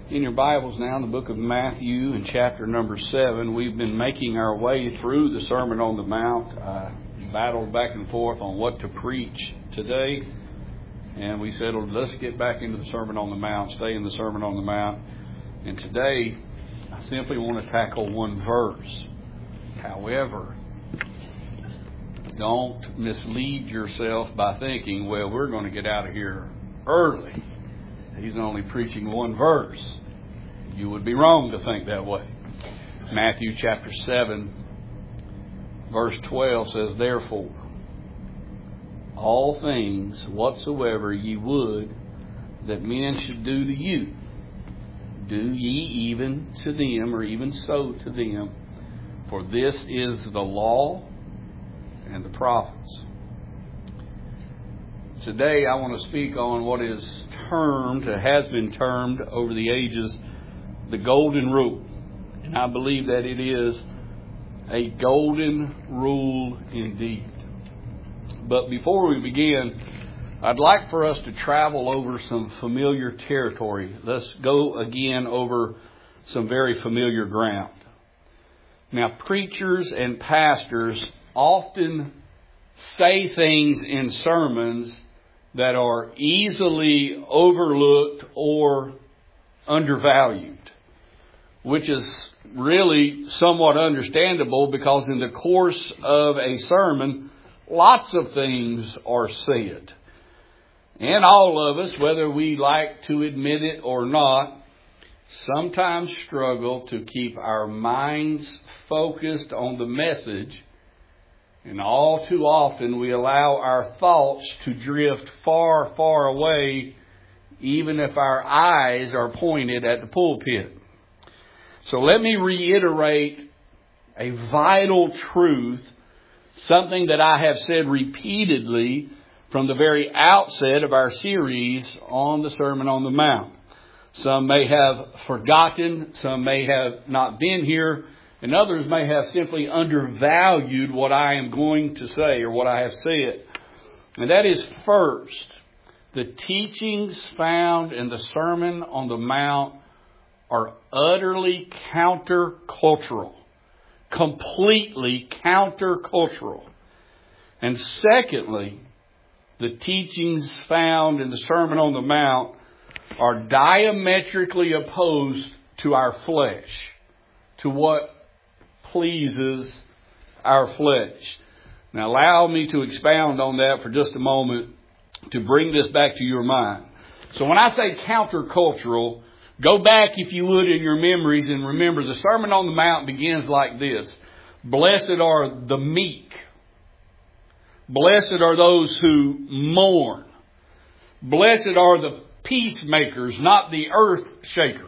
In your Bibles now, in the book of Matthew, in chapter number 7, we've been making our way through the Sermon on the Mount. Battled back and forth on what to preach today. And we said, let's get back into the Sermon on the Mount, stay in the Sermon on the Mount. And today, I simply want to tackle one verse. However, don't mislead yourself by thinking, well, we're going to get out of here early. He's only preaching one verse. You would be wrong to think that way. Matthew chapter 7, verse 12 says, "Therefore, all things whatsoever ye would that men should do to you, do ye even to them, or even so to them. For this is the law and the prophets." Today I want to speak on what is has been termed over the ages, the golden rule. And I believe that it is a golden rule indeed. But before we begin, I'd like for us to travel over some familiar territory. Let's go again over some very familiar ground. Now, preachers and pastors often say things in sermons that are easily overlooked or undervalued, which is really somewhat understandable because in the course of a sermon, lots of things are said. And all of us, whether we like to admit it or not, sometimes struggle to keep our minds focused on the message. And all too often we allow our thoughts to drift far, far away, even if our eyes are pointed at the pulpit. So let me reiterate a vital truth, something that I have said repeatedly from the very outset of our series on the Sermon on the Mount. Some may have forgotten, some may have not been here, and others may have simply undervalued what I am going to say or what I have said. And that is, first, the teachings found in the Sermon on the Mount are utterly countercultural. Completely countercultural. And secondly, the teachings found in the Sermon on the Mount are diametrically opposed to our flesh, to what pleases our flesh. Now allow me to expound on that for just a moment to bring this back to your mind. So when I say countercultural, go back, if you would, in your memories and remember the Sermon on the Mount begins like this. Blessed are the meek. Blessed are those who mourn. Blessed are the peacemakers, not the earth shakers.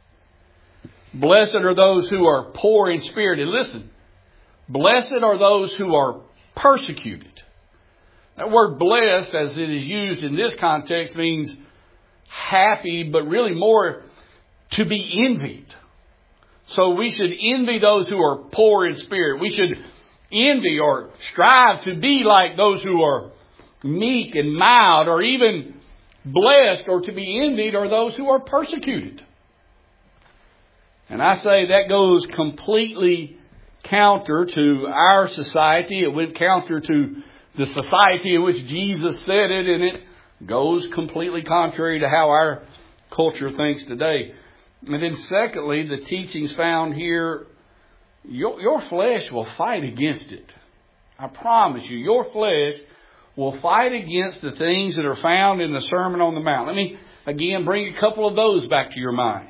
Blessed are those who are poor in spirit. And listen, blessed are those who are persecuted. That word blessed, as it is used in this context, means happy, but really more to be envied. So we should envy those who are poor in spirit. We should envy or strive to be like those who are meek and mild, or even blessed or to be envied are those who are persecuted. And I say that goes completely counter to our society. It went counter to the society in which Jesus said it, and it goes completely contrary to how our culture thinks today. And then secondly, the teachings found here, your flesh will fight against it. I promise you, your flesh will fight against the things that are found in the Sermon on the Mount. Let me again bring a couple of those back to your mind.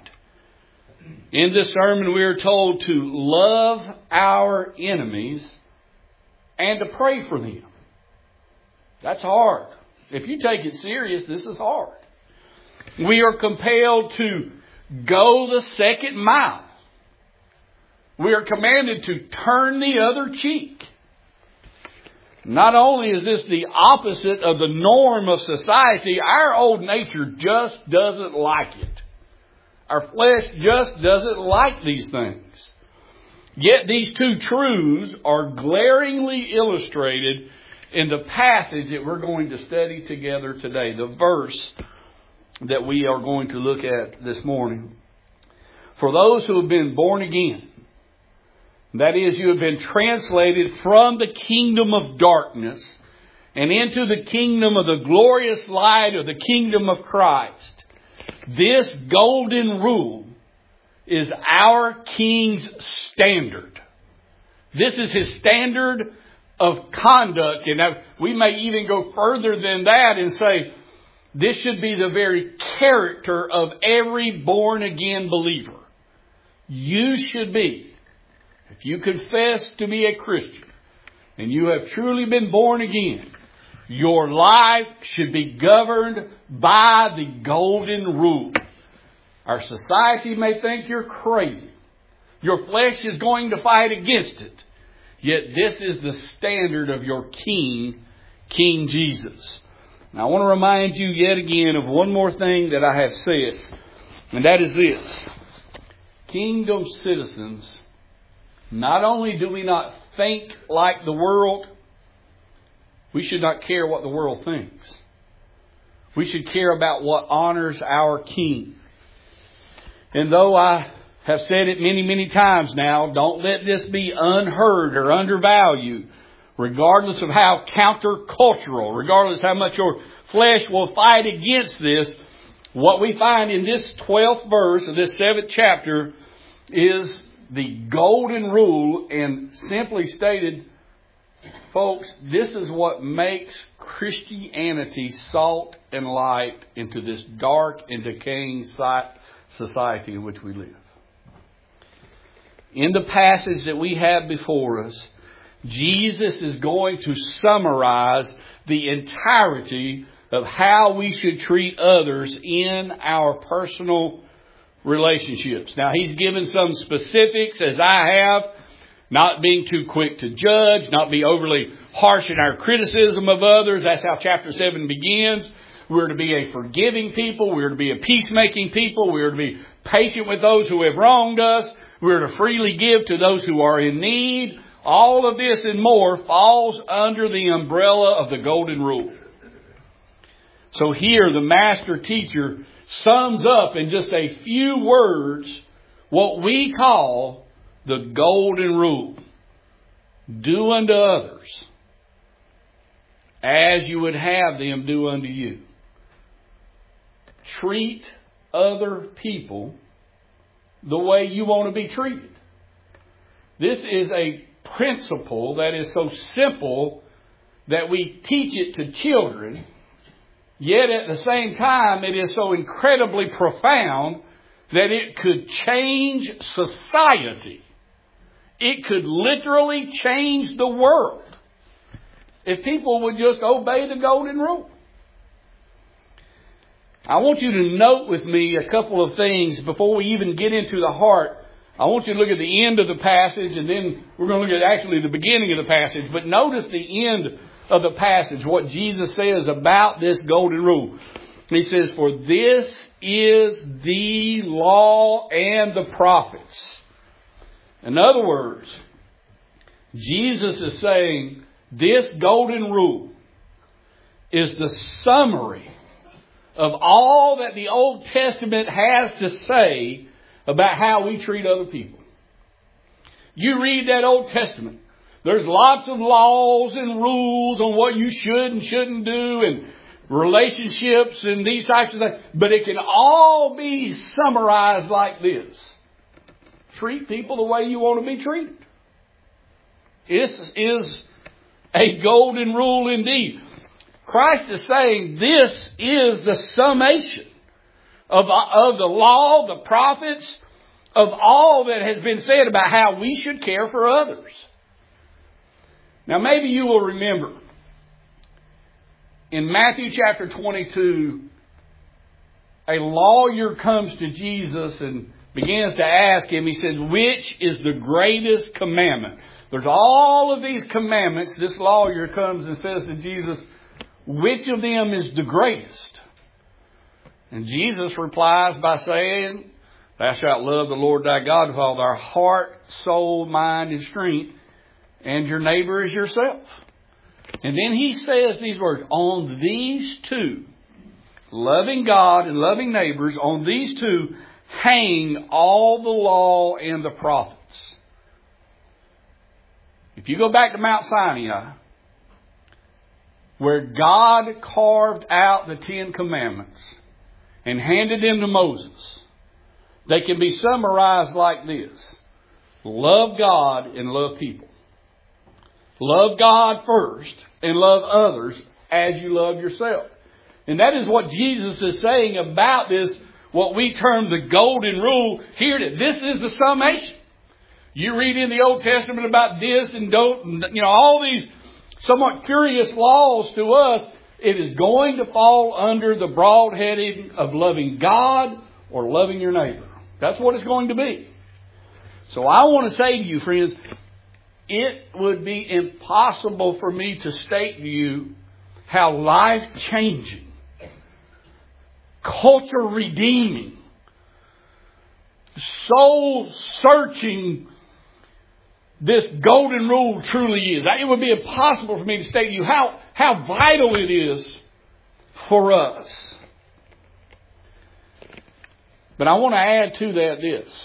In this sermon, we are told to love our enemies and to pray for them. That's hard. If you take it serious, this is hard. We are compelled to go the second mile. We are commanded to turn the other cheek. Not only is this the opposite of the norm of society, our old nature just doesn't like it. Our flesh just doesn't like these things. Yet these two truths are glaringly illustrated in the passage that we're going to study together today, the verse that we are going to look at this morning. for those who have been born again. That is, you have been translated from the kingdom of darkness and into the kingdom of the glorious light of the kingdom of Christ. This golden rule is our King's standard. This is His standard of conduct. And we may even go further than that and say, this should be the very character of every born-again believer. You should be, if you confess to be a Christian, and you have truly been born again, your life should be governed by the golden rule. Our society may think you're crazy. Your flesh is going to fight against it. Yet this is the standard of your King, King Jesus. Now I want to remind you yet again of one more thing that I have said. And that is this. Kingdom citizens, not only do we not think like the world, we should not care what the world thinks. We should care about what honors our King. And though I have said it many, many times now, don't let this be unheard or undervalued, regardless of how countercultural, regardless how much your flesh will fight against this. What we find in this 12th verse of this 7th chapter is the golden rule, and simply stated, folks, this is what makes Christianity salt and light into this dark and decaying society in which we live. In the passage that we have before us, Jesus is going to summarize the entirety of how we should treat others in our personal relationships. Now, He's given some specifics, as I have, not being too quick to judge, not be overly harsh in our criticism of others. That's how chapter 7 begins. We're to be a forgiving people. We're to be a peacemaking people. We're to be patient with those who have wronged us. We're to freely give to those who are in need. All of this and more falls under the umbrella of the golden rule. So here the master teacher sums up in just a few words what we call the golden rule. Do unto others as you would have them do unto you. Treat other people the way you want to be treated. This is a principle that is so simple that we teach it to children, yet at the same time it is so incredibly profound that it could change society. It could literally change the world if people would just obey the golden rule. I want you to note with me a couple of things before we even get into the heart. I want you to look at the end of the passage, and then we're going to look at actually the beginning of the passage. But notice the end of the passage, what Jesus says about this golden rule. He says, for this is the law and the prophets. In other words, Jesus is saying this golden rule is the summary of all that the Old Testament has to say about how we treat other people. You read that Old Testament. There's lots of laws and rules on what you should and shouldn't do, and relationships and these types of things. But it can all be summarized like this. Treat people the way you want to be treated. This is a golden rule indeed. Christ is saying this is the summation of the law, the prophets, of all that has been said about how we should care for others. Now maybe you will remember in Matthew chapter 22, a lawyer comes to Jesus and begins to ask him, he says, which is the greatest commandment? There's all of these commandments. This lawyer comes and says to Jesus, which of them is the greatest? And Jesus replies by saying, thou shalt love the Lord thy God with all thy heart, soul, mind, and strength, and your neighbor as yourself. And then he says these words, on these two Loving God and loving neighbors, on these two hang all the law and the prophets. If you go back to Mount Sinai, where God carved out the Ten Commandments and handed them to Moses, they can be summarized like this. Love God and love people. Love God first and love others as you love yourself. And that is what Jesus is saying about this, what we term the golden rule. Here, this is the summation. You read in the Old Testament about this and don't, all these somewhat curious laws to us. It is going to fall under the broad heading of loving God or loving your neighbor. That's what it's going to be. So I want to say to you, friends, it would be impossible for me to state to you how life-changing, culture-redeeming, soul-searching this golden rule truly is. It would be impossible for me to state to you how vital it is for us. But I want to add to that this.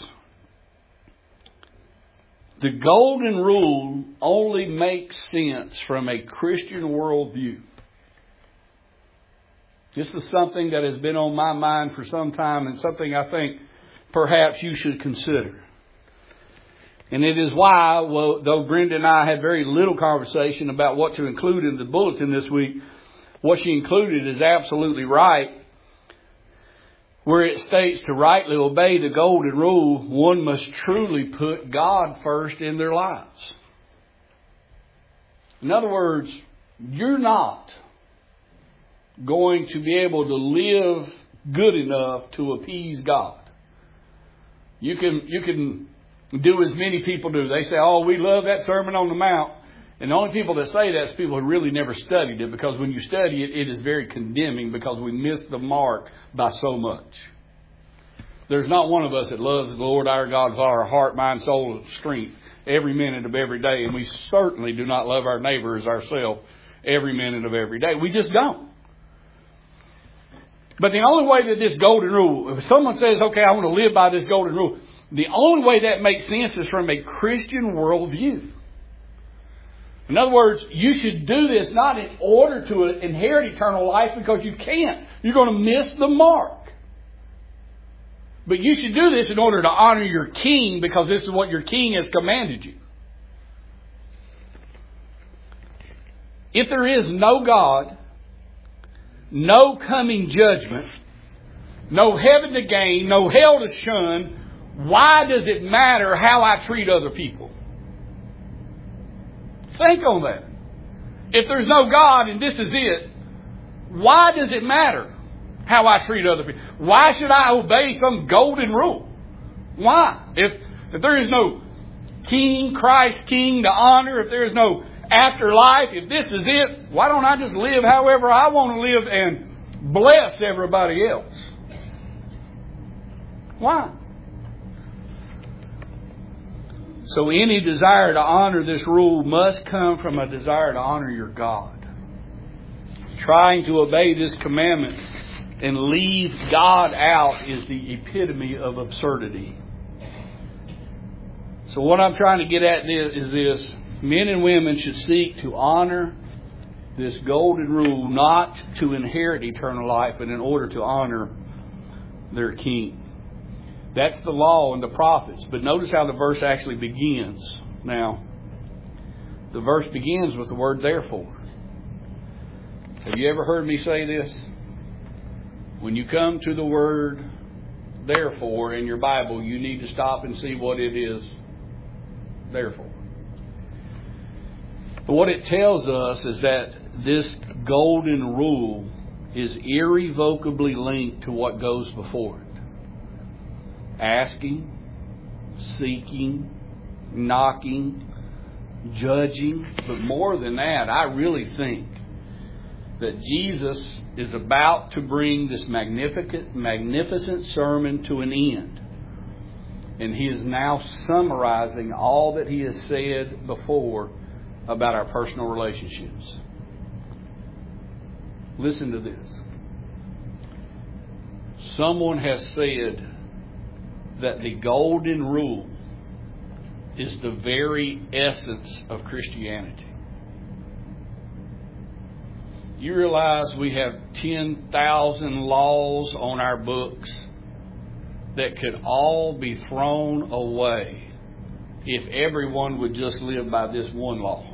The golden rule only makes sense from a Christian worldview. This is something that has been on my mind for some time and something I think perhaps you should consider. And it is why, though Brenda and I had very little conversation about what to include in the bulletin this week, what she included is absolutely right. Where it states to rightly obey the golden rule, one must truly put God first in their lives. In other words, you're not going to be able to live good enough to appease God. You can do as many people do. They say, oh, we love that Sermon on the Mount. And the only people that say that is people who really never studied it, because when you study it, it is very condemning because we miss the mark by so much. There's not one of us that loves the Lord our God with our heart, mind, soul, and strength every minute of every day. And we certainly do not love our neighbor as ourselves every minute of every day. We just don't. But the only way that this golden rule, if someone says, okay, I want to live by this golden rule, the only way that makes sense is from a Christian worldview. In other words, you should do this not in order to inherit eternal life, because you can't. You're going to miss the mark. But you should do this in order to honor your King, because this is what your King has commanded you. If there is no God, no coming judgment, no heaven to gain, no hell to shun, why does it matter how I treat other people? Think on that. If there's no God and this is it, why does it matter how I treat other people? Why should I obey some golden rule? Why? If there is no King, Christ King to honor, if there is no afterlife, if this is it, why don't I just live however I want to live and bless everybody else? Why? So any desire to honor this rule must come from a desire to honor your God. Trying to obey this commandment and leave God out is the epitome of absurdity. So what I'm trying to get at is this. Men and women should seek to honor this golden rule, not to inherit eternal life, but in order to honor their King. That's the law and the prophets. But notice how the verse actually begins. Now, the verse begins with the word therefore. Have you ever heard me say this? When you come to the word therefore in your Bible, you need to stop and see what it is therefore. But what it tells us is that this golden rule is irrevocably linked to what goes before it. Asking, seeking, knocking, judging. But more than that, I really think that Jesus is about to bring this magnificent sermon to an end. And He is now summarizing all that He has said before about our personal relationships. Listen to this. Someone has said that the golden rule is the very essence of Christianity. You realize we have 10,000 laws on our books that could all be thrown away if everyone would just live by this one law.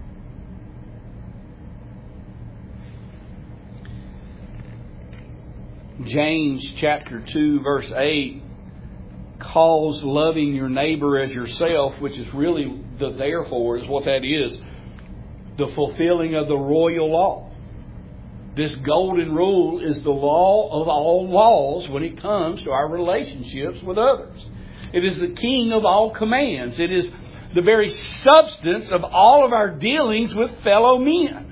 James chapter 2 verse 8 calls loving your neighbor as yourself, which is really the therefore is what that is, the fulfilling of the royal law. This golden rule is the law of all laws when it comes to our relationships with others. It is the king of all commands. It is the very substance of all of our dealings with fellow men.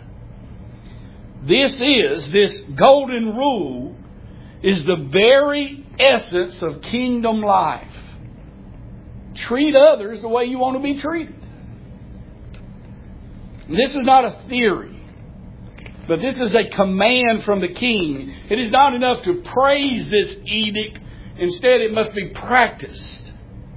This golden rule is the very essence of kingdom life. Treat others the way you want to be treated. This is not a theory, but this is a command from the king. It is not enough to praise this edict. Instead, it must be practiced.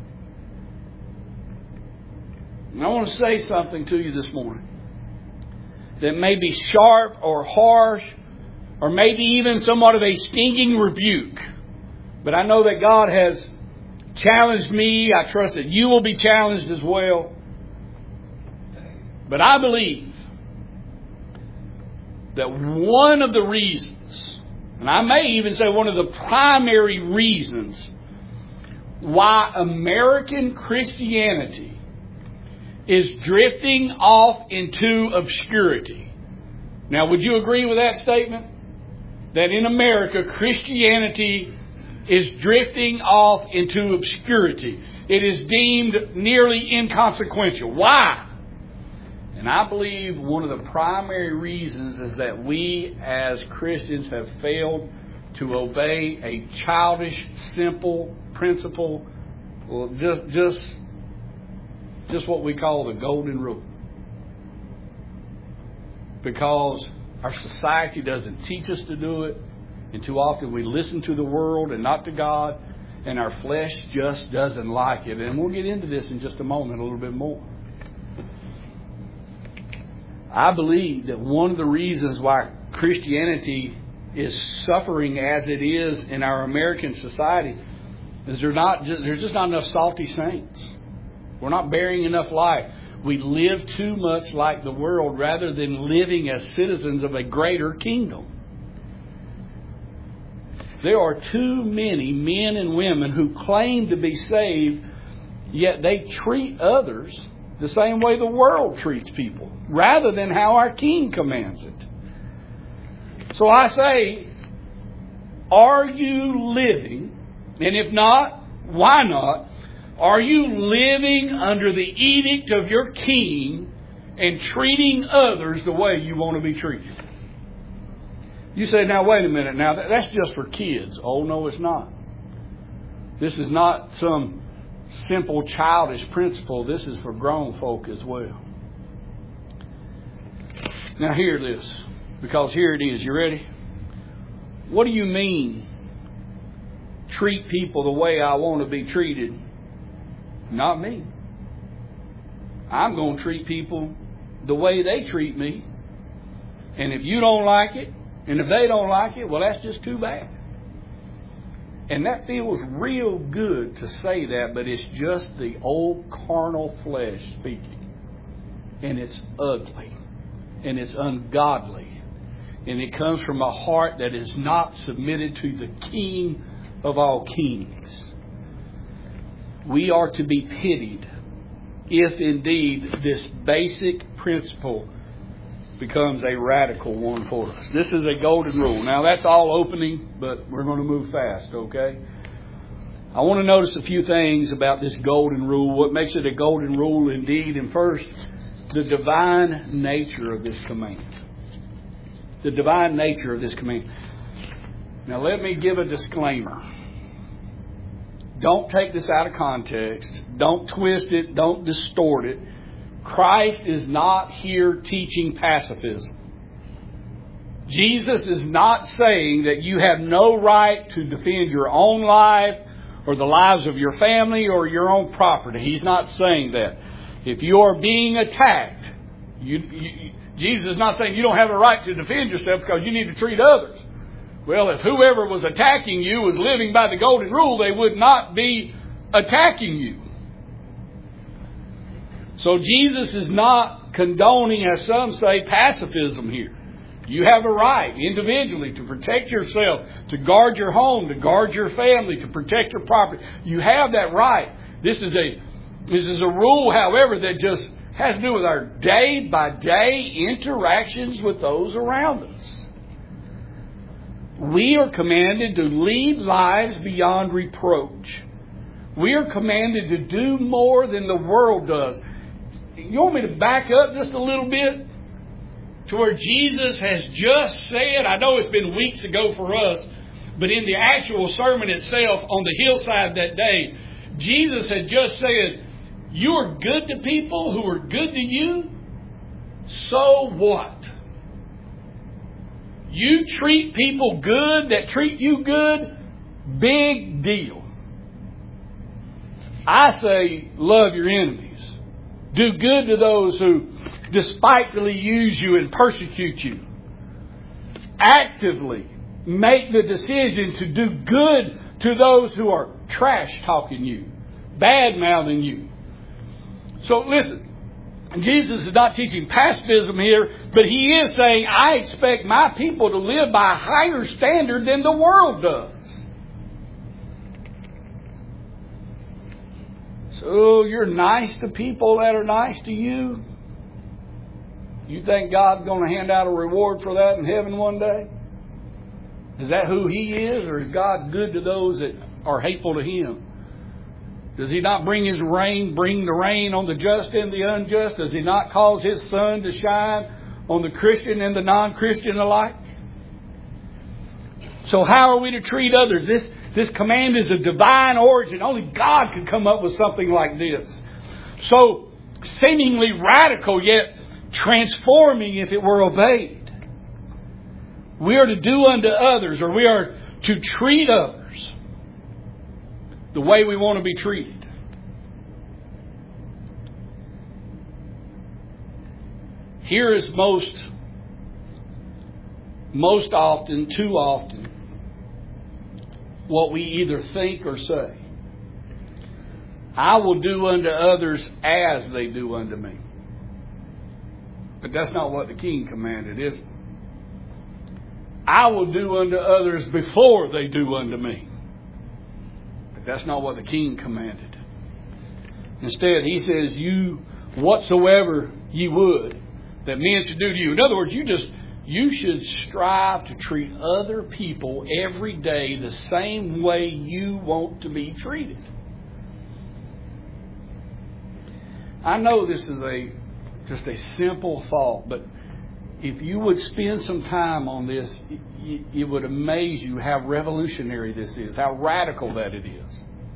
And I want to say something to you this morning that may be sharp or harsh, or maybe even somewhat of a stinging rebuke. But I know that God has challenged me. I trust that you will be challenged as well. But I believe that one of the reasons, and I may even say one of the primary reasons, why American Christianity is drifting off into obscurity. Now, would you agree with that statement? That in America, Christianity is drifting off into obscurity. It is deemed nearly inconsequential. Why? And I believe one of the primary reasons is that we as Christians have failed to obey a childish, simple principle, well, just what we call the golden rule. Because our society doesn't teach us to do it, and too often we listen to the world and not to God, and our flesh just doesn't like it. And we'll get into this in just a moment a little bit more. I believe that one of the reasons why Christianity is suffering as it is in our American society is there's just not enough salty saints. We're not bearing enough light. We live too much like the world rather than living as citizens of a greater kingdom. There are too many men and women who claim to be saved, yet they treat others the same way the world treats people, rather than how our King commands it. So I say, are you living, and if not, why not, are you living under the edict of your King and treating others the way you want to be treated? You say, now wait a minute, now that's just for kids. Oh no, it's not. This is not some simple childish principle. This is for grown folk as well. Now hear this, because here it is. You ready? What do you mean, treat people the way I want to be treated? Not me. I'm going to treat people the way they treat me. And if you don't like it, and if they don't like it, well, that's just too bad. And that feels real good to say that, but it's just the old carnal flesh speaking. And it's ugly. And it's ungodly. And it comes from a heart that is not submitted to the King of all kings. We are to be pitied if indeed this basic principle becomes a radical one for us. This is a golden rule. Now that's all opening, but we're going to move fast, okay? I want to notice a few things about this golden rule. What makes it a golden rule indeed? And first, the divine nature of this command. The divine nature of this command. Now let me give a disclaimer. Don't take this out of context. Don't twist it. Don't distort it. Christ is not here teaching pacifism. Jesus is not saying that you have no right to defend your own life or the lives of your family or your own property. He's not saying that. If you are being attacked, Jesus is not saying you don't have a right to defend yourself because you need to treat others. Well, if whoever was attacking you was living by the golden rule, they would not be attacking you. So Jesus is not condoning, as some say, pacifism here. You have a right individually to protect yourself, to guard your home, to guard your family, to protect your property. You have that right. This is a rule, however, that just has to do with our day-by-day interactions with those around us. We are commanded to lead lives beyond reproach. We are commanded to do more than the world does. You want me to back up just a little bit to where Jesus has just said, I know it's been weeks ago for us, but in the actual sermon itself on the hillside that day, Jesus had just said, you are good to people who are good to you, so what? You treat people good that treat you good, big deal. I say, love your enemies. Do good to those who despitefully use you and persecute you. Actively make the decision to do good to those who are trash-talking you, bad-mouthing you. So listen, Jesus is not teaching pacifism here, but He is saying, I expect my people to live by a higher standard than the world does. So you're nice to people that are nice to you? You think God's going to hand out a reward for that in heaven one day? Is that who He is? Or is God good to those that are hateful to Him? Does He not bring the rain on the just and the unjust? Does He not cause His sun to shine on the Christian and the non-Christian alike? So how are we to treat others? This command is of divine origin. Only God could come up with something like this. So seemingly radical, yet transforming if it were obeyed. We are to do unto others, or we are to treat others the way we want to be treated. Here is most often, too often, what we either think or say. I will do unto others as they do unto me. But that's not what the King commanded, is it? I will do unto others before they do unto me. But that's not what the King commanded. Instead, He says, you whatsoever ye would that men should do to you. In other words, you should strive to treat other people every day the same way you want to be treated. I know this is just a simple thought, but if you would spend some time on this, it would amaze you how revolutionary this is, how radical that it is.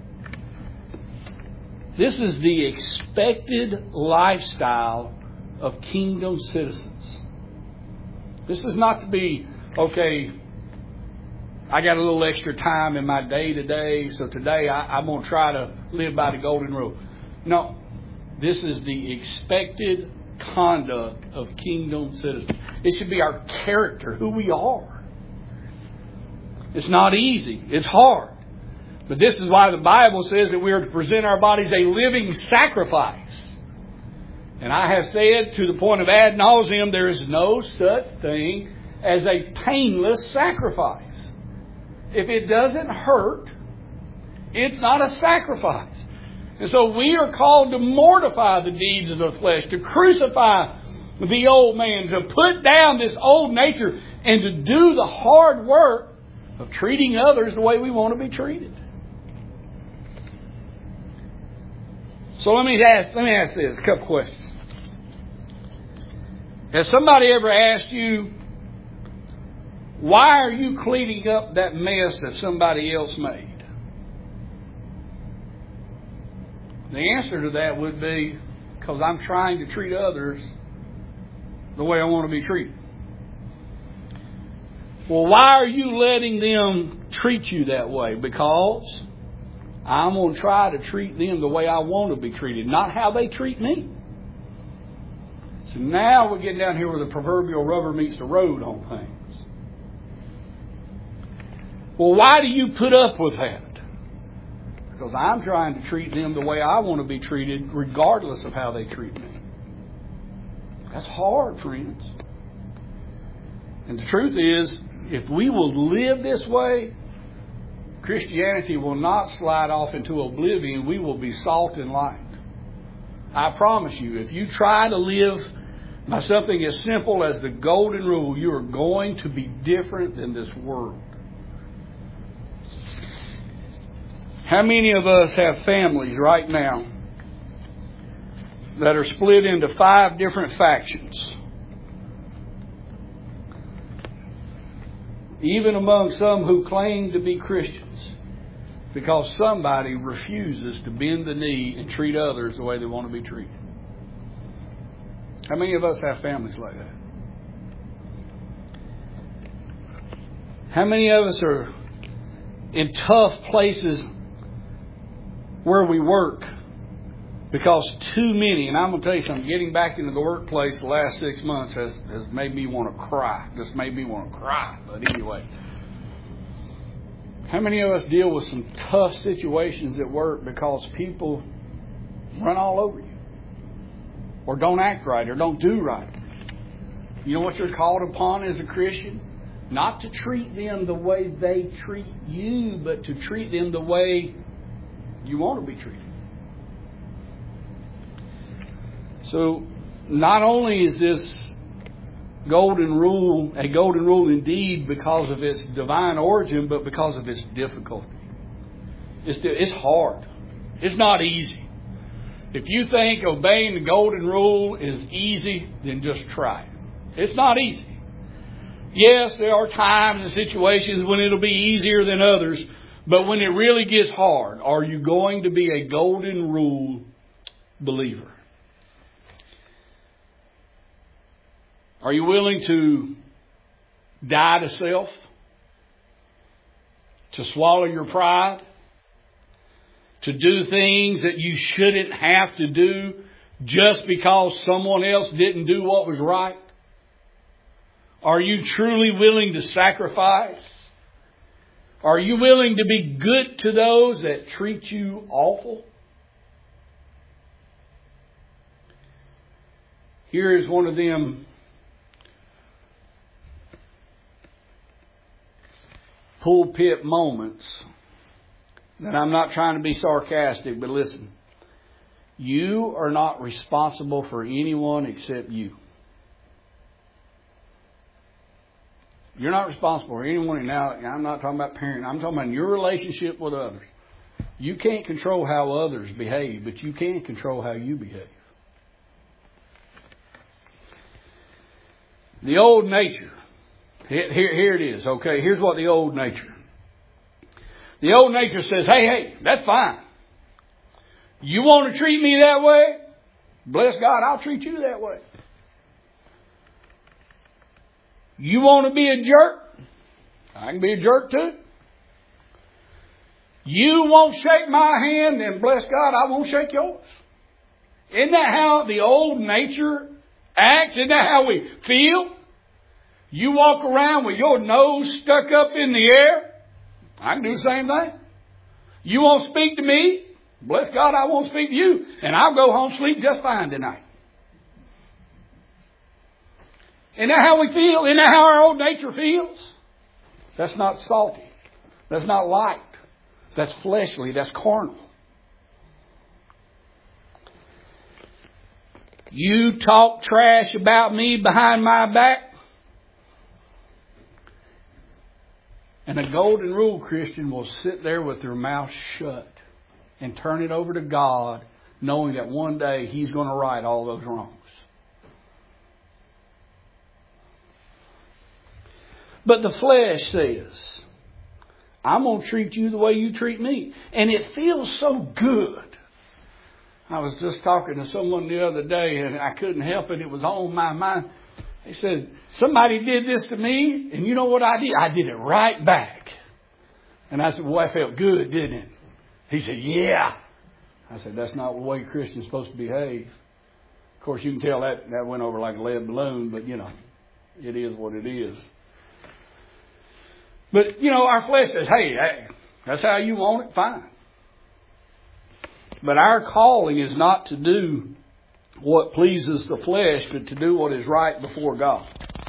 This is the expected lifestyle of kingdom citizens. This is not to be, okay, I got a little extra time in my day today, so today I'm going to try to live by the golden rule. No, this is the expected conduct of kingdom citizens. It should be our character, who we are. It's not easy. It's hard. But this is why the Bible says that we are to present our bodies a living sacrifice. And I have said to the point of ad nauseum, there is no such thing as a painless sacrifice. If it doesn't hurt, it's not a sacrifice. And so we are called to mortify the deeds of the flesh, to crucify the old man, to put down this old nature, and to do the hard work of treating others the way we want to be treated. So let me ask this, a couple questions. Has somebody ever asked you, why are you cleaning up that mess that somebody else made? The answer to that would be, because I'm trying to treat others the way I want to be treated. Well, why are you letting them treat you that way? Because I'm going to try to treat them the way I want to be treated, not how they treat me. So now we're getting down here where the proverbial rubber meets the road on things. Well, why do you put up with that? Because I'm trying to treat them the way I want to be treated, regardless of how they treat me. That's hard, friends. And the truth is, if we will live this way, Christianity will not slide off into oblivion. We will be salt and light. I promise you, if you try to live by something as simple as the golden rule, you are going to be different than this world. How many of us have families right now that are split into 5 different factions? Even among some who claim to be Christians, because somebody refuses to bend the knee and treat others the way they want to be treated. How many of us have families like that? How many of us are in tough places where we work because too many, and I'm going to tell you something, getting back into the workplace the last 6 months has made me want to cry. Just made me want to cry. But anyway, how many of us deal with some tough situations at work because people run all over you, or don't act right, or don't do right? You know what you're called upon as a Christian? Not to treat them the way they treat you, but to treat them the way you want to be treated. So, not only is this golden rule a golden rule indeed because of its divine origin, but because of its difficulty. It's hard. It's not easy. If you think obeying the golden rule is easy, then just try it. It's not easy. Yes, there are times and situations when it'll be easier than others, but when it really gets hard, are you going to be a golden rule believer? Are you willing to die to self? To swallow your pride? To do things that you shouldn't have to do just because someone else didn't do what was right? Are you truly willing to sacrifice? Are you willing to be good to those that treat you awful? Here is one of them pulpit moments that I'm not trying to be sarcastic, but listen. You are not responsible for anyone except you. You're not responsible for anyone. Now, I'm not talking about parenting. I'm talking about your relationship with others. You can't control how others behave, but you can control how you behave. The old nature. Here it is, okay? Here's what the old nature. The old nature says, hey, that's fine. You want to treat me that way? Bless God, I'll treat you that way. You want to be a jerk? I can be a jerk too. You won't shake my hand, then bless God, I won't shake yours. Isn't that how the old nature acts? Isn't that how we feel? You walk around with your nose stuck up in the air. I can do the same thing. You won't speak to me. Bless God, I won't speak to you. And I'll go home sleep just fine tonight. Isn't that how we feel? Isn't that how our old nature feels? That's not salty. That's not light. That's fleshly. That's carnal. You talk trash about me behind my back. And a golden rule Christian will sit there with their mouth shut and turn it over to God, knowing that one day He's going to right all those wrongs. But the flesh says, I'm going to treat you the way you treat me. And it feels so good. I was just talking to someone the other day and I couldn't help it. It was on my mind. He said, somebody did this to me, and you know what I did? I did it right back. And I said, well, that felt good, didn't it? He said, yeah. I said, that's not the way Christians are supposed to behave. Of course, you can tell that went over like a lead balloon, but, it is what it is. But, our flesh says, hey, that's how you want it, fine. But our calling is not to do what pleases the flesh, but to do what is right before God.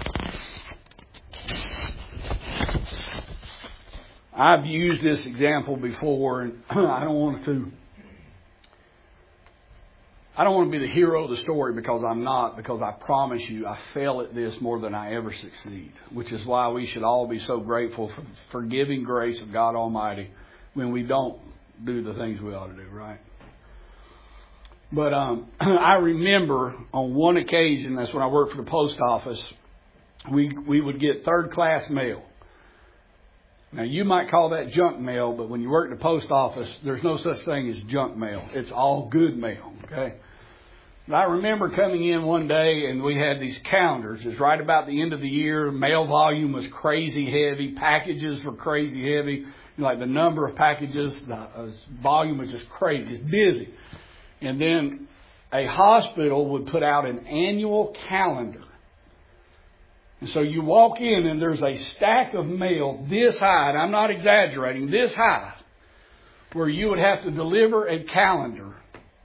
I've used this example before, and I don't want to be the hero of the story, because I'm not, because I promise you I fail at this more than I ever succeed, which is why we should all be so grateful for the forgiving grace of God Almighty when we don't do the things we ought to do, right? But I remember on one occasion, that's when I worked for the post office, we would get third-class mail. Now, you might call that junk mail, but when you work at the post office, there's no such thing as junk mail. It's all good mail, okay? But I remember coming in one day, and we had these calendars. It's right about the end of the year. Mail volume was crazy heavy. Packages were crazy heavy. Like the number of packages, the volume was just crazy. It's busy. And then a hospital would put out an annual calendar. And so you walk in and there's a stack of mail this high, and I'm not exaggerating, this high, where you would have to deliver a calendar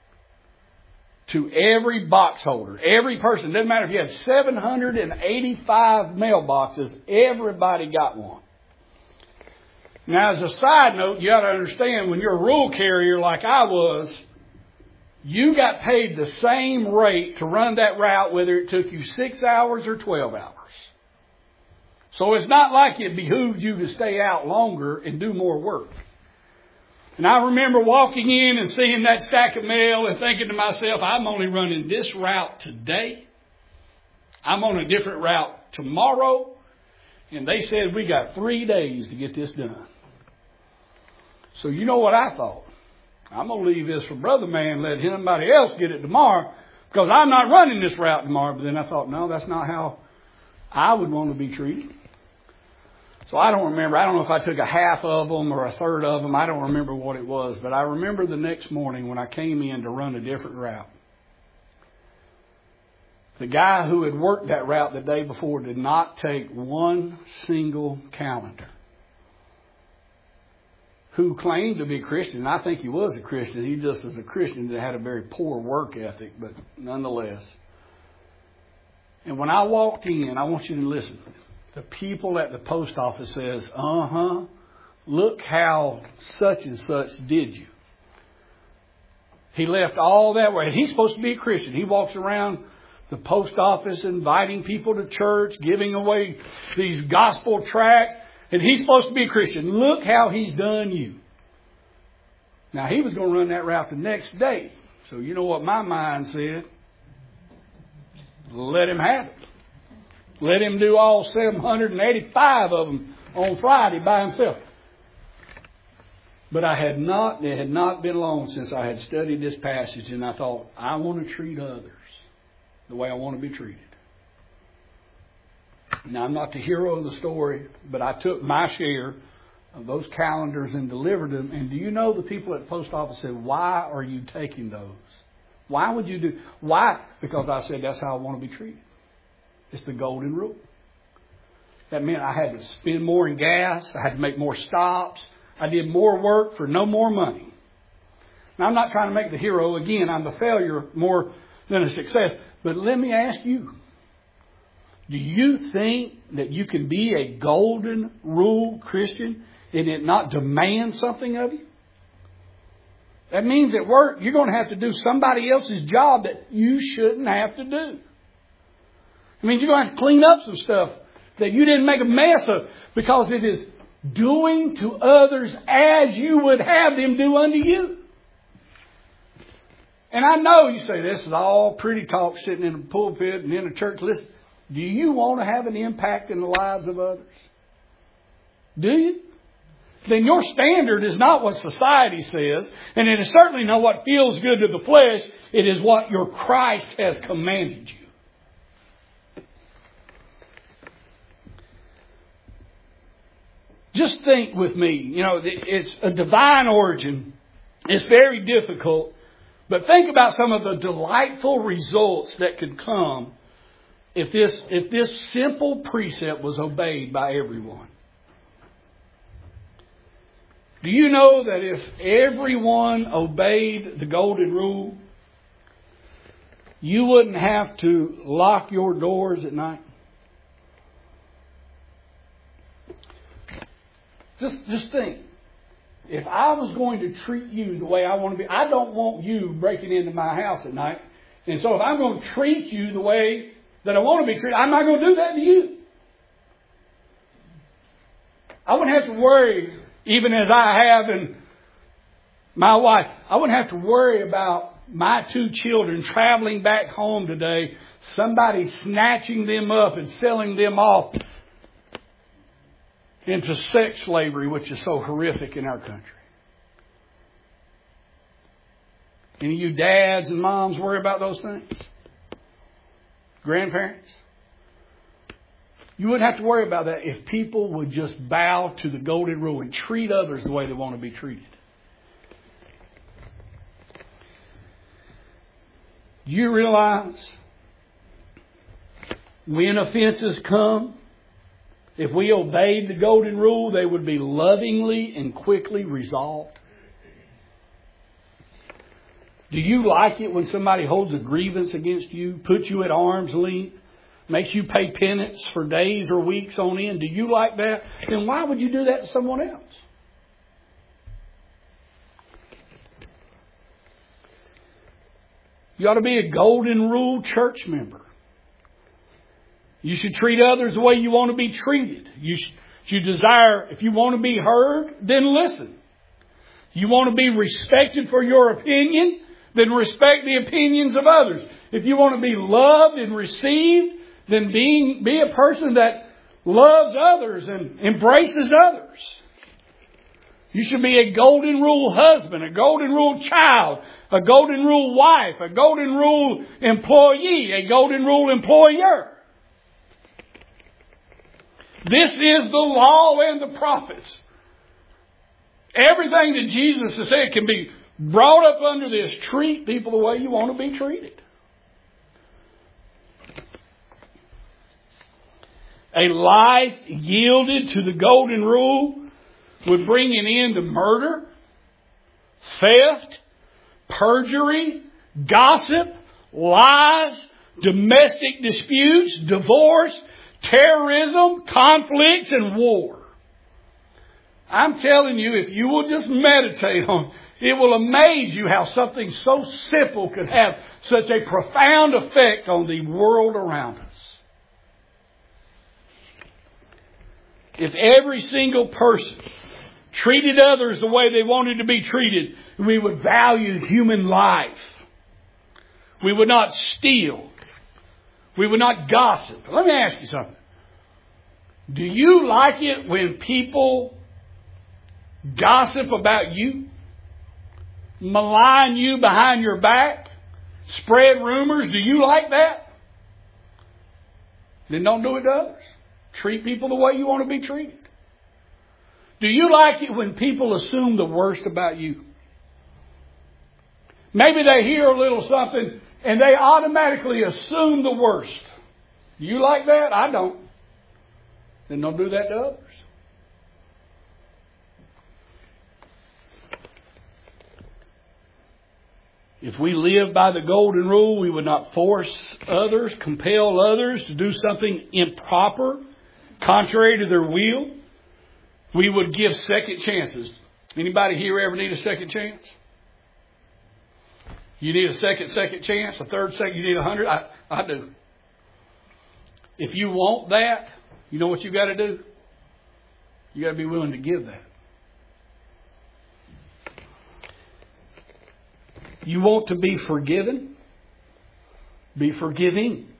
to every box holder, every person. Doesn't matter if you had 785 mailboxes, everybody got one. Now, as a side note, you got to understand, when you're a rural carrier like I was, you got paid the same rate to run that route, whether it took you 6 hours or 12 hours. So it's not like it behooved you to stay out longer and do more work. And I remember walking in and seeing that stack of mail and thinking to myself, I'm only running this route today. I'm on a different route tomorrow. And they said we got 3 days to get this done. So you know what I thought? I'm going to leave this for Brother Man, let somebody else get it tomorrow, because I'm not running this route tomorrow. But then I thought, no, that's not how I would want to be treated. So I don't remember. I don't know if I took a half of them or a third of them. I don't remember what it was. But I remember the next morning when I came in to run a different route. The guy who had worked that route the day before did not take one single calendar. Who claimed to be a Christian. I think he was a Christian. He just was a Christian that had a very poor work ethic, but nonetheless. And when I walked in, I want you to listen. The people at the post office says, look how such and such did you. He left all that way. He's supposed to be a Christian. He walks around the post office inviting people to church, giving away these gospel tracts. And he's supposed to be a Christian. Look how he's done you. Now, he was going to run that route the next day. So you know what my mind said? Let him have it. Let him do all 785 of them on Friday by himself. But it had not been long since I had studied this passage, and I thought, I want to treat others the way I want to be treated. Now, I'm not the hero of the story, but I took my share of those calendars and delivered them. And do you know the people at the post office said, why are you taking those? Why would you do? Why? Because I said, that's how I want to be treated. It's the golden rule. That meant I had to spend more in gas. I had to make more stops. I did more work for no more money. Now, I'm not trying to make the hero. Again, I'm the failure more than a success. But let me ask you. Do you think that you can be a golden rule Christian and it not demand something of you? That means at work you're going to have to do somebody else's job that you shouldn't have to do. It means you're going to have to clean up some stuff that you didn't make a mess of, because it is doing to others as you would have them do unto you. And I know you say this is all pretty talk sitting in a pulpit and in a church. Listen. Do you want to have an impact in the lives of others? Do you? Then your standard is not what society says, and it is certainly not what feels good to the flesh. It is what your Christ has commanded you. Just think with me. You know, it's a divine origin. It's very difficult. But think about some of the delightful results that could come if this simple precept was obeyed by everyone. Do you know that if everyone obeyed the golden rule, you wouldn't have to lock your doors at night? Just think. If I was going to treat you the way I want to be, I don't want you breaking into my house at night. And so if I'm going to treat you the way that I want to be treated, I'm not going to do that to you. I wouldn't have to worry, even as I have and my wife, I wouldn't have to worry about my 2 children traveling back home today, somebody snatching them up and selling them off into sex slavery, which is so horrific in our country. Any of you dads and moms worry about those things? Grandparents? You wouldn't have to worry about that if people would just bow to the golden rule and treat others the way they want to be treated. Do you realize when offenses come, if we obeyed the golden rule, they would be lovingly and quickly resolved? Do you like it when somebody holds a grievance against you, puts you at arm's length, makes you pay penance for days or weeks on end? Do you like that? Then why would you do that to someone else? You ought to be a golden rule church member. You should treat others the way you want to be treated. You desire, if you want to be heard, then listen. You want to be respected for your opinion, then respect the opinions of others. If you want to be loved and received, then be a person that loves others and embraces others. You should be a golden rule husband, a golden rule child, a golden rule wife, a golden rule employee, a golden rule employer. This is the law and the prophets. Everything that Jesus has said can be brought up under this. Treat people the way you want to be treated. A life yielded to the golden rule would bring an end to murder, theft, perjury, gossip, lies, domestic disputes, divorce, terrorism, conflicts, and war. I'm telling you, if you will just meditate on it, it will amaze you how something so simple could have such a profound effect on the world around us. If every single person treated others the way they wanted to be treated, we would value human life. We would not steal. We would not gossip. Let me ask you something. Do you like it when people gossip about you? Malign you behind your back? Spread rumors? Do you like that? Then don't do it to others. Treat people the way you want to be treated. Do you like it when people assume the worst about you? Maybe they hear a little something and they automatically assume the worst. Do you like that? I don't. Then don't do that to others. If we live by the golden rule, we would not force others, compel others to do something improper, contrary to their will. We would give second chances. Anybody here ever need a second chance? You need a second chance, a third second, you need 100? I do. If you want that, you know what you got to do? You got to be willing to give that. You want to be forgiven? Be forgiving.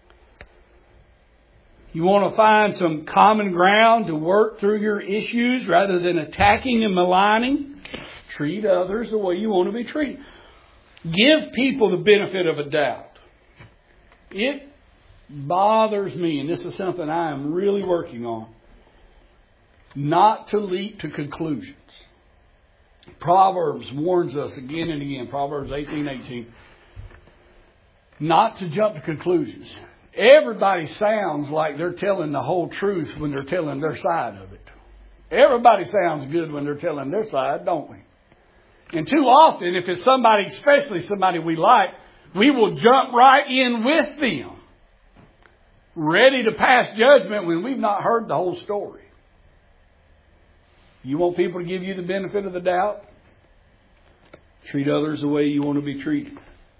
You want to find some common ground to work through your issues rather than attacking and maligning? Treat others the way you want to be treated. Give people the benefit of a doubt. It bothers me, and this is something I am really working on. not to leap to conclusions. Proverbs warns us again and again, Proverbs 18:18, not to jump to conclusions. Everybody sounds like they're telling the whole truth when they're telling their side of it. Everybody sounds good when they're telling their side, don't we? And too often, if it's somebody, especially somebody we like, we will jump right in with them, ready to pass judgment when we've not heard the whole story. You want people to give you the benefit of the doubt? Treat others the way you want to be treated.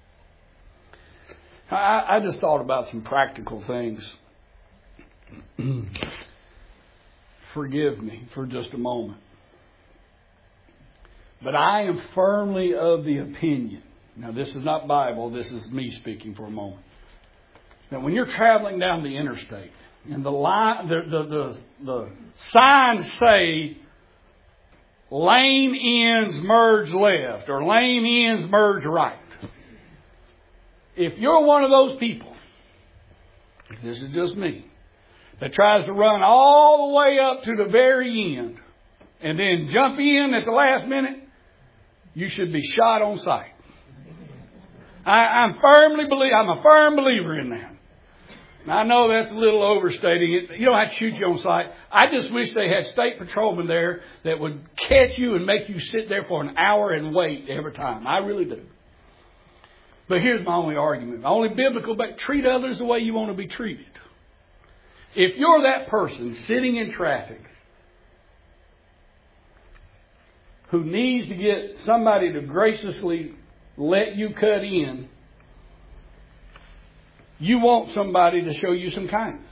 I just thought about some practical things. Forgive me for just a moment. But I am firmly of the opinion, now this is not Bible, this is me speaking for a moment, that when you're traveling down the interstate and the signs say lane ends merge left or lane ends merge right. If you're one of those people, this is just me, that tries to run all the way up to the very end and then jump in at the last minute, you should be shot on sight. I'm a firm believer in that. Now, I know that's a little overstating it. You don't have to shoot you on sight. I just wish they had state patrolmen there that would catch you and make you sit there for an hour and wait every time. I really do. But here's my only argument. My only biblical, but treat others the way you want to be treated. If you're that person sitting in traffic who needs to get somebody to graciously let you cut in, you want somebody to show you some kindness.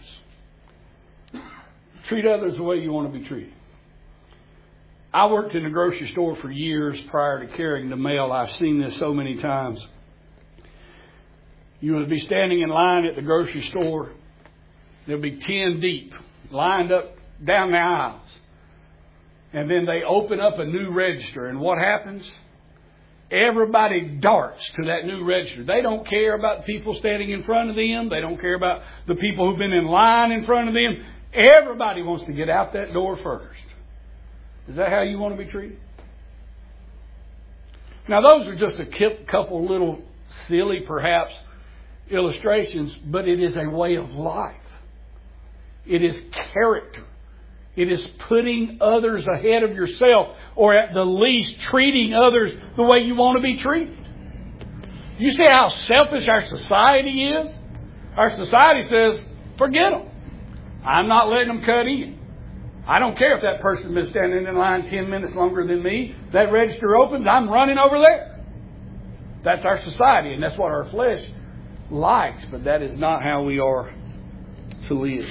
Treat others the way you want to be treated. I worked in a grocery store for years prior to carrying the mail. I've seen this so many times. You would be standing in line at the grocery store. There'll be 10 deep, lined up down the aisles. And then they open up a new register. And what happens? Everybody darts to that new register. They don't care about the people standing in front of them. They don't care about the people who've been in line in front of them. Everybody wants to get out that door first. Is that how you want to be treated? Now, those are just a couple little silly, perhaps, illustrations, but it is a way of life. It is character. It is putting others ahead of yourself, or at the least treating others the way you want to be treated. You see how selfish our society is? Our society says, forget them. I'm not letting them cut in. I don't care if that person's been standing in line 10 minutes longer than me. That register opens, I'm running over there. That's our society, and that's what our flesh likes, but that is not how we are to live.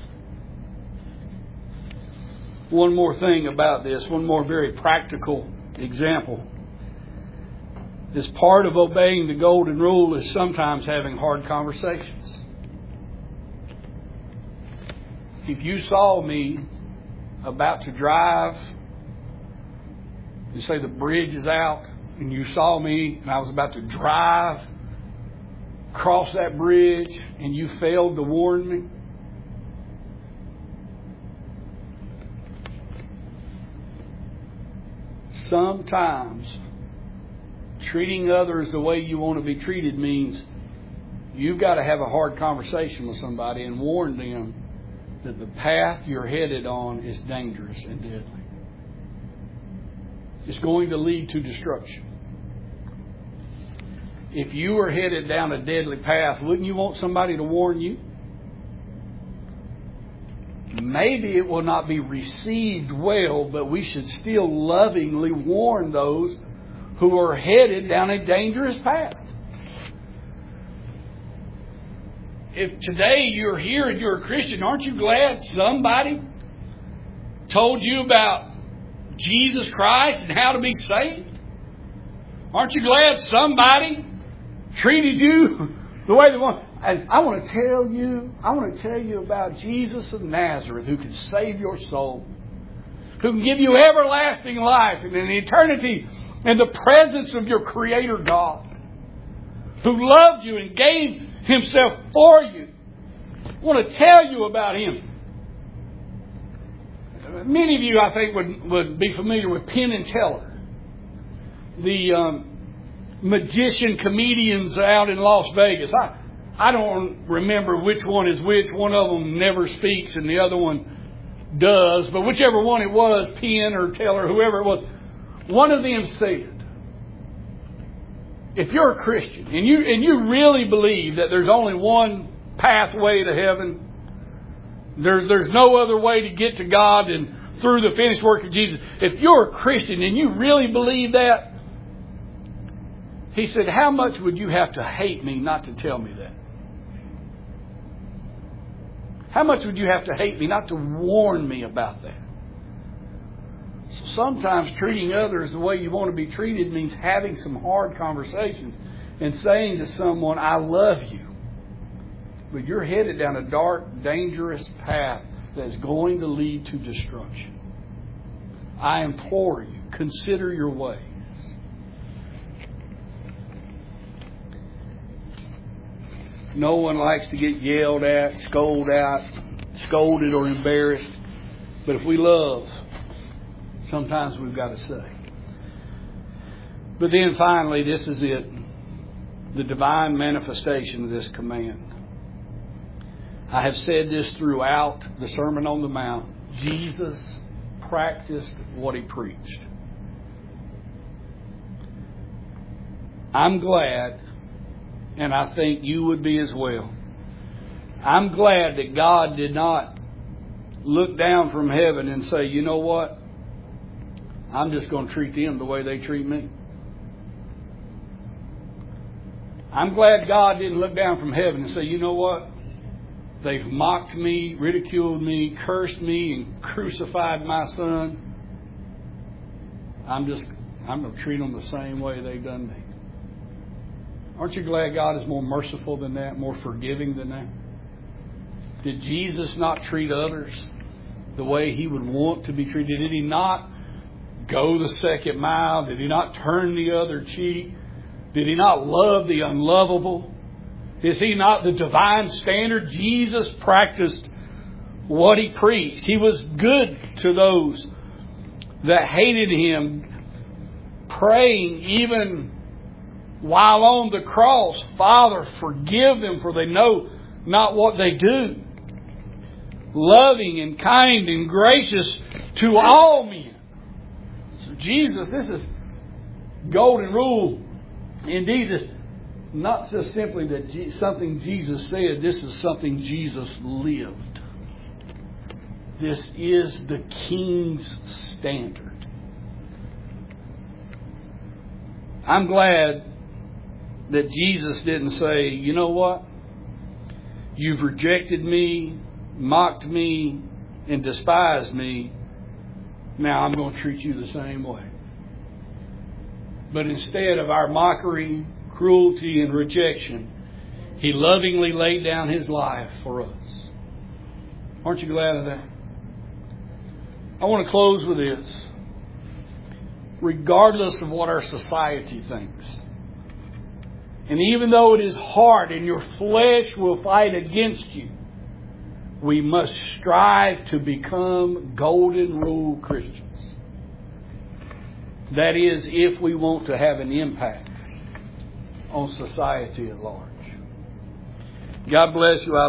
One more thing about this, one more very practical example. As part of obeying the golden rule is sometimes having hard conversations. If you saw me about to drive, you say the bridge is out, and you saw me and I was about to drive across that bridge and you failed to warn me, sometimes treating others the way you want to be treated means you've got to have a hard conversation with somebody and warn them that the path you're headed on is dangerous and deadly. It's going to lead to destruction. If you were headed down a deadly path, wouldn't you want somebody to warn you? Maybe it will not be received well, but we should still lovingly warn those who are headed down a dangerous path. If today you're here and you're a Christian, aren't you glad somebody told you about Jesus Christ and how to be saved? Aren't you glad somebody treated you the way they want? And I want to tell you about Jesus of Nazareth, who can save your soul, who can give you everlasting life and an eternity in the presence of your Creator God, who loved you and gave Himself for you. I want to tell you about Him. Many of you, I think, would be familiar with Penn and Teller, the magician comedians out in Las Vegas. I don't remember which one is which. One of them never speaks and the other one does. But whichever one it was, Penn or Teller, whoever it was, one of them said, if you're a Christian and you really believe that there's only one pathway to heaven, there's no other way to get to God than through the finished work of Jesus. If you're a Christian and you really believe that, he said, how much would you have to hate me not to tell me that? How much would you have to hate me not to warn me about that? So sometimes treating others the way you want to be treated means having some hard conversations and saying to someone, I love you. But you're headed down a dark, dangerous path that's going to lead to destruction. I implore you, consider your ways. No one likes to get yelled at, scolded or embarrassed. But if we love, sometimes we've got to say. But then finally, this is it. The divine manifestation of this command. I have said this throughout the Sermon on the Mount. Jesus practiced what He preached. I'm glad, and I think you would be as well. I'm glad that God did not look down from heaven and say, you know what? I'm just going to treat them the way they treat me. I'm glad God didn't look down from heaven and say, you know what? They've mocked me, ridiculed me, cursed me, and crucified my Son. I'm going to treat them the same way they've done me. Aren't you glad God is more merciful than that, more forgiving than that? Did Jesus not treat others the way He would want to be treated? Did He not go the second mile? Did He not turn the other cheek? Did He not love the unlovable? Is He not the divine standard? Jesus practiced what He preached. He was good to those that hated Him, praying even while on the cross, Father, forgive them, for they know not what they do. Loving and kind and gracious to all men. So Jesus, this is golden rule. Indeed, it's not just simply that something Jesus said. This is something Jesus lived. This is the King's standard. I'm glad that Jesus didn't say, you know what? You've rejected me, mocked me, and despised me. Now I'm going to treat you the same way. But instead of our mockery, cruelty, and rejection, He lovingly laid down His life for us. Aren't you glad of that? I want to close with this. Regardless of what our society thinks, and even though it is hard and your flesh will fight against you, we must strive to become golden rule Christians. That is, if we want to have an impact on society at large. God bless you.